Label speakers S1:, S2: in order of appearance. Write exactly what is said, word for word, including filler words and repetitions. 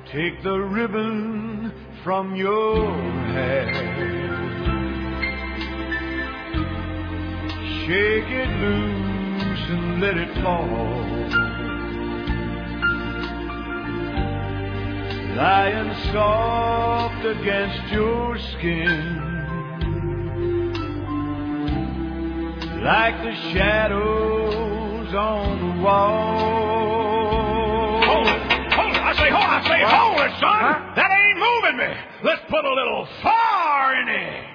S1: Take the ribbon from your hair, shake it loose and let it fall, lying soft against your skin, like the shadows on the wall.
S2: Hold it! Hold it! I say hold it! I say hold it, son! Huh? That ain't moving me! Let's put a little fire in it!